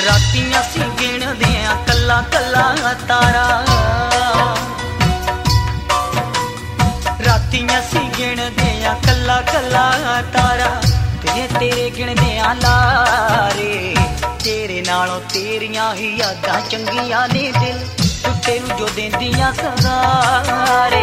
ਰਾਤੀ ਅਸੀਂ ਗਿਣਦੇ ਆਂ ਕੱਲਾ ਕੱਲਾ ਤਾਰਾ, ਰਾਤੀ ਅਸੀਂ ਗਿਣਦੇ ਆਂ ਕੱਲਾ ਕੱਲਾ ਤਾਰਾ, ਤੇ ਤੇਰੇ ਗਿਣਦੇ ਆਂ ਲਾਰੇ। ਤੇਰੇ ਨਾਲੋਂ ਤੇਰੀਆਂ ਹੀ ਯਾਦਾਂ ਚੰਗੀਆਂ ਨੇ ਦਿਲ ਟੁੱਟੇ ਨੂੰ ਜੋ ਦਿੰਦੀਆਂ ਸਹਾਰੇ।